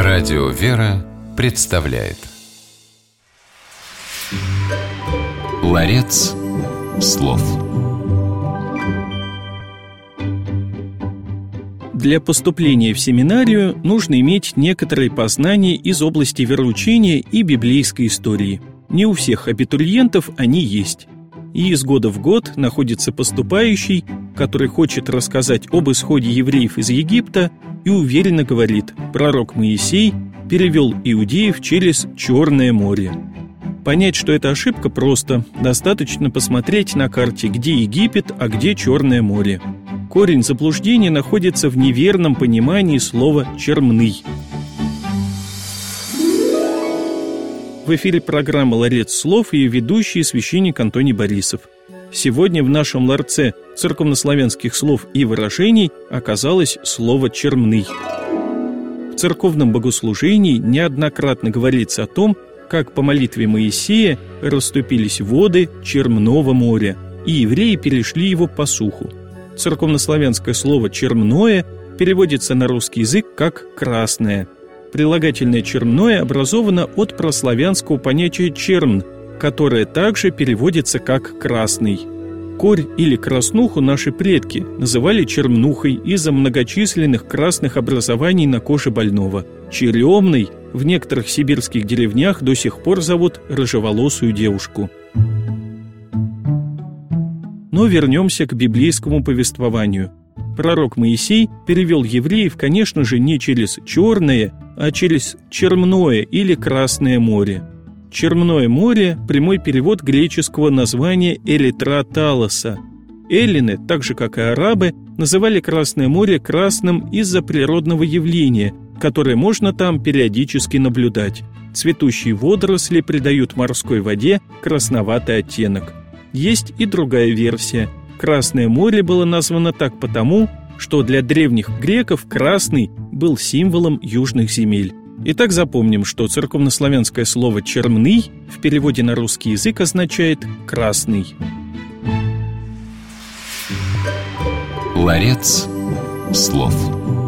Радио «Вера» представляет Ларец слов. Для поступления в семинарию нужно иметь некоторые познания из области вероучения и библейской истории. Не у всех абитуриентов они есть. И из года в год находится поступающий, который хочет рассказать об исходе евреев из Египта и уверенно говорит: пророк Моисей перевел иудеев через Черное море. Понять, что это ошибка, просто. Достаточно посмотреть на карте, где Египет, а где Черное море. Корень заблуждения находится в неверном понимании слова «чермный». В эфире программа «Ларец слов» и ее ведущий священник Антоний Борисов. Сегодня в нашем ларце церковнославянских слов и выражений оказалось слово «чермный». В церковном богослужении неоднократно говорится о том, как по молитве Моисея расступились воды Чермного моря, и евреи перешли его по суху. Церковнославянское слово «чермное» переводится на русский язык как «красное». Прилагательное «чермное» образовано от прославянского понятия «чермн», которое также переводится как «красный». Корь или краснуху наши предки называли чермнухой из-за многочисленных красных образований на коже больного. Черемной в некоторых сибирских деревнях до сих пор зовут рыжеволосую девушку. Но вернемся к библейскому повествованию. Пророк Моисей перевел евреев, конечно же, не через Черное, а через Чермное или Красное море. Чермное море – прямой перевод греческого названия Элитра-Талоса. Эллины, так же как и арабы, называли Красное море красным из-за природного явления, которое можно там периодически наблюдать. Цветущие водоросли придают морской воде красноватый оттенок. Есть и другая версия. Красное море было названо так потому, что для древних греков красный был символом южных земель. Итак, запомним, что церковнославянское слово «чермный» в переводе на русский язык означает «красный». Ларец слов.